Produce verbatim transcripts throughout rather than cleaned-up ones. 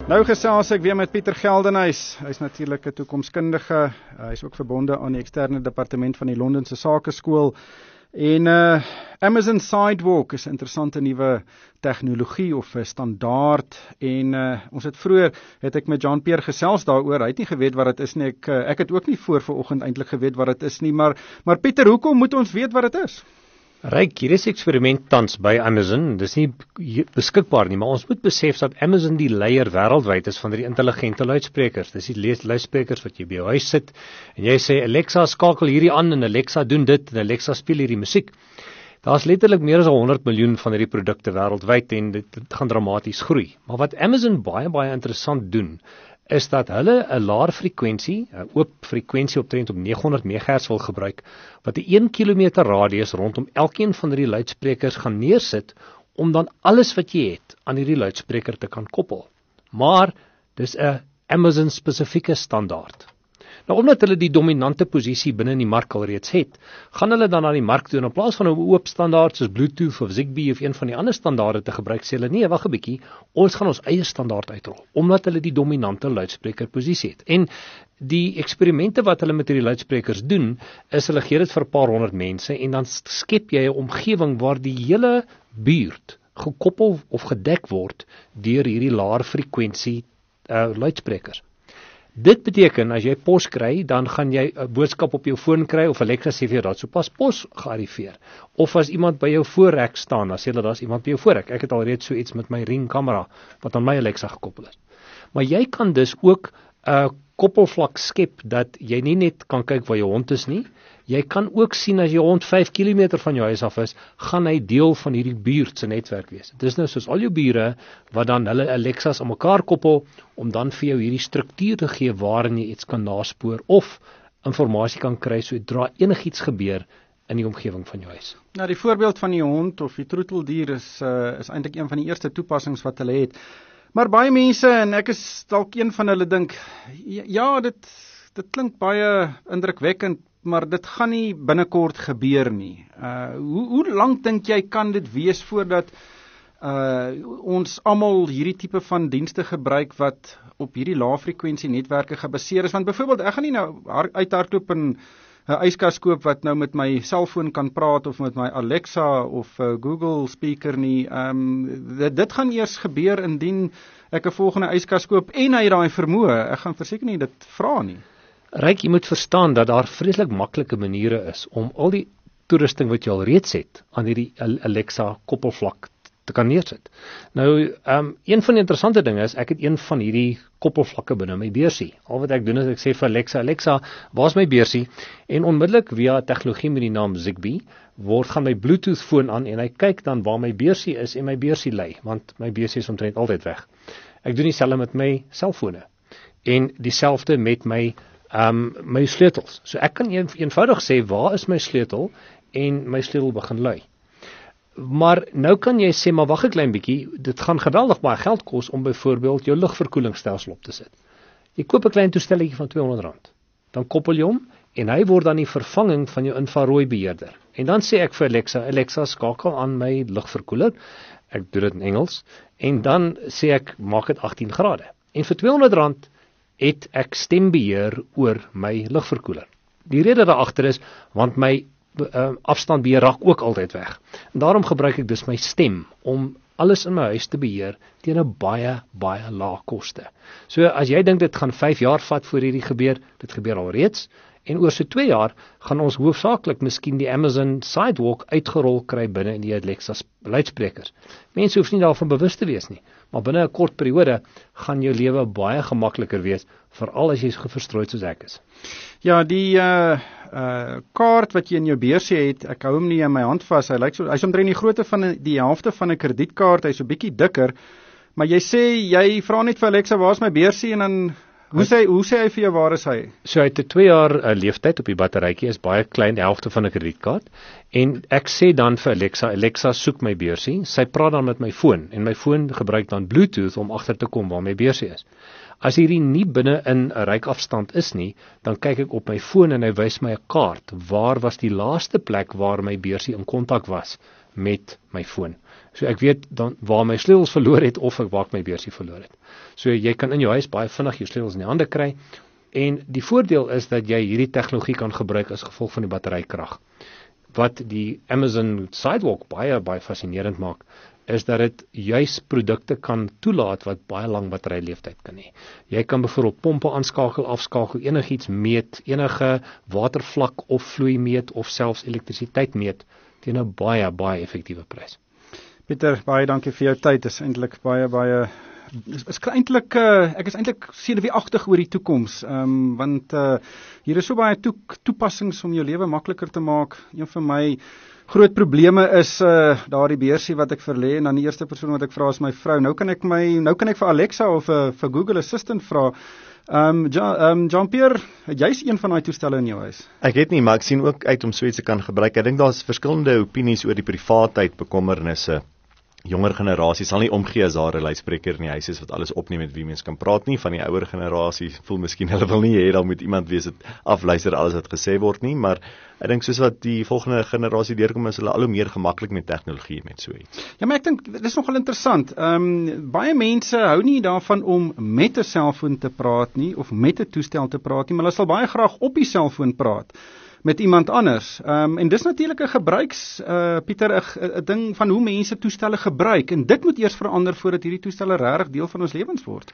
Nou gesels ek weer met Pieter Geldenhuys. Hy is natuurlik 'n toekomskundige. Hy is ook verbonde aan die eksterne departement van die Londense Sakeskool. En uh, Amazon Sidewalk is 'n interessante nuwe tegnologie of 'n standaard. En uh, ons het vroeër het ek met Jean-Pierre gesels daaroor. Hy het nie geweet wat dit is nie. Ek uh, ek het ook nie voor vanoggend eintlik geweet wat dit is nie, maar maar Pieter, hoekom moet ons weet wat dit is? Ryk, hier is eksperiment tans by Amazon. Dis nie beskikbaar nie, maar ons moet besef dat Amazon die leier wêreldwyd is van die intelligente luidsprekers. Dis die luidsprekers wat jy by jou huis sit en jy sê Alexa skakel hierdie aan en Alexa doen dit en Alexa speel hierdie musiek. Daar's letterlik meer as honderd miljoen van hierdie produkte wêreldwyd en dit, dit gaan dramaties groei. Maar wat Amazon baie baie interessant doen, is dat hulle 'n laer frekwensie, 'n oop frekwensie optrend op nege honderd megahertz wil gebruik, wat 'n een kilometer radius rondom elkeen van hierdie luidsprekers gaan neersit, om dan alles wat jy het aan hierdie luidspreker te kan koppel. Maar dis 'n Amazon spesifieke standaard. Nou omdat hulle die dominante posisie binne in die mark alreeds het, gaan hulle dan na die mark toe en in plaas van 'n oop standaard soos Bluetooth of Zigbee of een van die ander standaarde te gebruik, sê hulle nee, wag 'n bietjie, ons gaan ons eie standaard uitrol, omdat hulle die dominante luidsprekerposisie het. En die eksperimente wat hulle met hierdie luidsprekers doen, is hulle gee dit vir 'n paar honderd mense en dan skep jy 'n omgewing waar die hele buurt gekoppel of gedek word deur hierdie laer frekwensie uh, luidsprekers. Dit beteken, as jy pos kry, dan gaan jy 'n boodskap op jou foon kry, of Alexa sê vir jou, dat so pas pos gearriveer. Of as iemand by jou voorrek staan, dan sê hulle, daar is iemand by jou voorrek. Ek het al reeds so iets met my Ring kamera, wat aan my Alexa gekoppel is. Maar jy kan dus ook 'n uh, koppelvlak skep, dat jy nie net kan kyk waar jou hond is nie, jy kan ook sien as jou hond vyf kilometer van jou huis af is, gaan hy deel van hierdie buurt se netwerk wees. Dit is nou soos al jou bure, wat dan hulle Alexas aan mekaar koppel, om dan vir jou hierdie struktuur te gee, waarin jy iets kan naspoor, of informasie kan kry, sodra enigiets gebeur in die omgewing van jou huis. Nou die voorbeeld van die hond of die troeteldier is, uh, is eintlik een van die eerste toepassings wat hulle het. Maar baie mense, en ek is dalk een van hulle, dink, ja, dit, dit klink baie indrukwekkend, maar dit gaan nie binnekort gebeur nie. Uh, hoe, hoe lank dink jy kan dit wees voordat uh, ons almal hierdie tipe van dienste gebruik wat op hierdie lae-frekwensie netwerke gebaseer is? Want byvoorbeeld, ek gaan nie nou uithardloop en 'n yskas koop wat nou met my selfoon kan praat of met my Alexa of uh, Google speaker nie. Um, dit, dit gaan eers gebeur indien ek 'n volgende yskas koop en hy daai vermoë. Ek gaan verseker nie dit vra nie. Ryk, jy moet verstaan dat daar vreeslik maklike maniere is om al die toerusting wat jy al reeds het aan hierdie Alexa koppelvlak te kan neersit. Nou, um, een van die interessante dinge is, ek het een van hierdie koppelvlakke binne my beursie. Al wat ek doen is, ek sê vir Alexa, Alexa, waar is my beursie? En onmiddellik via tegnologie met die naam Zigbee, word gaan my Bluetooth foon aan en hy kyk dan waar my beursie is en my beursie lê, want my beursie is omtrent altyd weg. Ek doen dieselfde met my selfone en dieselfde met my Um, my sleutels. So ek kan een, eenvoudig sê, waar is my sleutel, en my sleutel begin lui. Maar nou kan jy sê, maar wag 'n klein bietjie, dit gaan geweldig baie geld kos om byvoorbeeld jou lugverkoelingsstelsel op te sit. Jy koop 'n klein toestelletjie van tweehonderd rand. Dan koppel jy hom en hy word dan die vervanging van jou infrarooi beheerder. En dan sê ek vir Alexa, Alexa skakel aan my lugverkoeler. Ek doen dit in Engels en dan sê ek maak dit agttien grade. En vir tweehonderd rand het ek stembeheer oor my lugverkoeler. Die rede daaragter is, want my uh, afstandbeheer raak ook altyd weg. En daarom gebruik ek dus my stem, om alles in my huis te beheer, teen 'n baie, baie lae koste. So as jy dink dit gaan vyf jaar vat voor hierdie gebeur, dit gebeur al reeds, en oor so twee jaar, gaan ons hoofsaaklik miskien die Amazon Sidewalk uitgerol kry binne in die Alexa luidsprekers. Mense hoef nie daarvan bewus te wees nie, maar binne 'n kort periode gaan jou lewe baie gemakliker wees, veral as jy so verstrooid soos ek is. Ja, die uh, uh, kaart wat jy in jou beursie het, ek hou hom nie in my hand vas, hy lyk so, hy's omtrent die grootte van die helfte van 'n kredietkaart, hy's so bietjie dikker, maar jy sê, jy vra net vir Alexa, waar is my beursie, en dan Hoe sê, hoe sê hy vir jou, waar is hy? So hy het 'n twee jaar uh, leeftyd op die batterytjie, is baie klein, die helfte van 'n kredietkaart, en ek sê dan vir Alexa, Alexa soek my beursie, sy praat dan met my foon, en my foon gebruik dan Bluetooth om agter te kom waar my beursie is. As hierdie nie binne in 'n reikafstand is nie, dan kyk ek op my foon en hy wys my 'n kaart, waar was die laaste plek waar my beursie in kontak was met my foon. So ek weet dan waar my sleutels verloor het of ek waar ek my beursie verloor het. So jy kan in jou huis baie vinnig jou sleutels in die hande kry. En die voordeel is dat jy hierdie tegnologie kan gebruik as gevolg van die batterykrag. Wat die Amazon Sidewalk baie baie fascinerend maak, is dat dit juis produkte kan toelaat wat baie lang batteryleeftyd kan hê. Jy kan byvoorbeeld pompe aanskakel, afskakel, enigiets meet, enige watervlak of vloei meet of selfs elektrisiteit meet teen 'n baie baie effektiewe prys. Pieter, baie dankie vir jou tyd. Dit is eintlik baie baie is, is eintlik uh, ek is eintlik senuweeagtig oor die toekoms, um, want uh, hier is so baie toe, toepassings om jou lewe makliker te maak. Een van my groot probleme is uh, daardie beursie wat ek verlê en dan die eerste persoon wat ek vra is my vrou. Nou kan ek my nou kan ek vir Alexa of uh, vir Google Assistant vra. Um, Jean, um, Jean-Pierre, jy's een van daai toestelle in jou huis. Ek het nie, maar ek sien ook uit om so iets te kan gebruik. Ek dink daar's verskillende opinies oor die privaatheid bekommernisse. Jonger generasie sal nie omgee as daar 'n luidspreker in die huis is wat alles opneem met wie mens kan praat nie. Van die ouer generasie voel miskien hulle wil nie hê daar moet iemand wees wat afluister alles wat gesê word nie, maar ek dink soos wat die volgende generasie deurkom is hulle al hoe meer gemaklik met tegnologie met so iets. Ja, maar ek dink dit is nogal interessant. Ehm um, baie mense hou nie daarvan om met 'n selfoon te praat nie of met 'n toestel te praat nie, maar hulle sal baie graag op die selfoon praat met iemand anders. Um, en dis natuurlik 'n gebruiks, uh, Pieter, 'n ding van hoe mense toestelle gebruik. En dit moet eers verander voordat hierdie toestelle regtig deel van ons lewens word.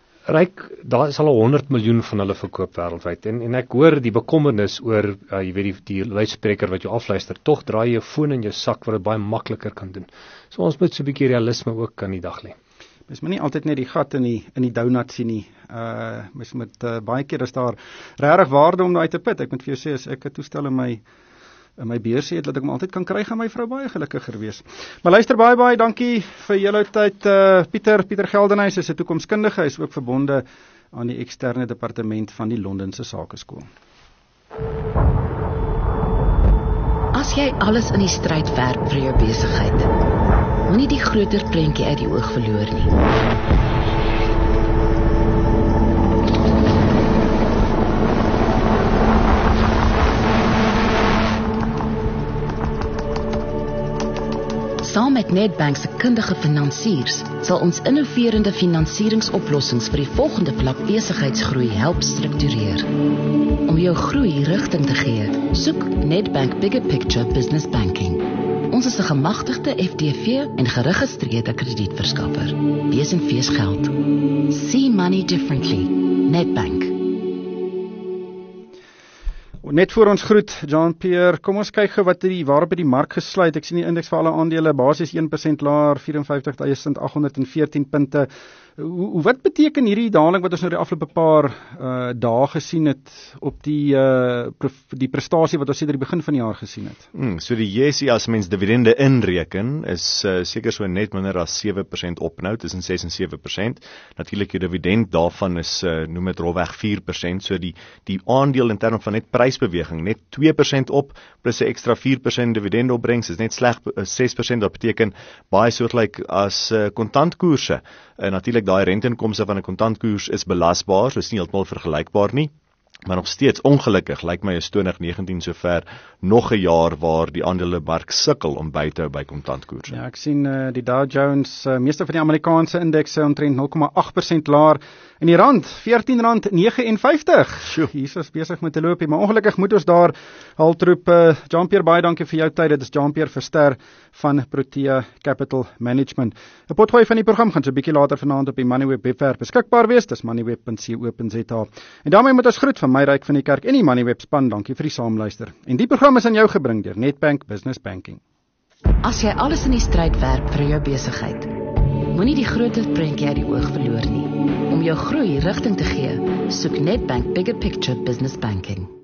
Ryk, daar is al honderd miljoen van hulle verkoop wêreldwyd. En en ek hoor die bekommernis oor, uh, jy weet die die luidspreker wat jou afluister. Tog draai jy jou foon in jou sak wat dit baie makliker kan doen. So ons moet so 'n bietjie realisme ook aan die dag lê. Mens moet nie altyd net die gat in die in die donut sien nie. Uh mens moet uh, baie keer is daar regtig waarde om daai te put. Ek moet vir jou sê as ek 'n toestel in my in my beursie het dat ek hom altyd kan kry, gaan my vrou baie gelukkiger wees. Maar luister baie baie dankie vir julle tyd uh Pieter Pieter Geldenhuys is 'n toekomskundige, hy is ook verbonde aan die eksterne departement van die Londense Sakeskool. As jy alles in die stryd werp vir jou besigheid, moenie die groter prentjie uit die oog verloor nie. Saam met Nedbank se kundige finansiers sal ons innoverende finansieringsoplossings vir die volgende vlak besigheidsgroei help struktureer. Om jou groei rigting te gee, soek Nedbank Bigger Picture Business Banking. Ons is 'n gemagtigde F D V en geregistreerde kredietverskaffer. B S en V's geld. See money differently. Nedbank. Net voor ons groet, Jean-Pierre, kom ons kyk gou wat die waarop die mark gesluit. Ek sien die indeks vir alle aandele basies een persent laer, vyf en vyftig duisend agt honderd en veertien punte. Hoe, wat beteken hierdie daling wat ons nou die afgelope paar uh, dae gesien het op die uh, die prestasie wat ons sedert die begin van die jaar gesien het? Hmm, so die J S E as mens dividende inreken is uh, seker so net minder as sewe persent op nou, tussen ses en sewe persent. Natuurlik die dividend daarvan is uh, noem dit rolweg vier persent. So die die aandeel in terme van net prysbeweging net twee persent op plus 'n ekstra vier persent dividend opbrengs is net sleg uh, ses persent. Dat beteken baie soortgelyk as uh, kontantkoerse. Uh, natuurlik daai renteinkomste van 'n kontantkoers is belasbaar, so is nie heeltemal vergelykbaar nie. Maar nog steeds ongelukkig lyk my is twintig negentien sover nog 'n jaar waar die aandelemark sukkel om by te hou by kontantkoerse. Ja, ek sien uh, die Dow Jones, uh, meeste van die Amerikaanse indekse omtrent nul komma agt persent laer en die rand veertien rand vyf en vyftig. Hier is besig met te loop, maar ongelukkig moet ons daar haltroep. Uh, Jean-Pierre, baie dankie vir jou tyd. Dit is Jean-Pierre Verster van Protea Capital Management. 'n Potgooi van die program gaan so 'n bietjie later vanaand op die Moneyweb webwerf beskikbaar wees. Dis moneyweb punt co punt za. En daarmee moet ons groet van my Ryk van die Kerk en die Moneyweb span. Dankie vir die saamluister. En die program is aan jou gebring deur Nedbank Business Banking. As jy alles in die stryd werp vir jou besigheid, moenie die groter prentjie uit die oog verloor nie. Om jou groei rigting te gee, soek Nedbank Bigger Picture Business Banking.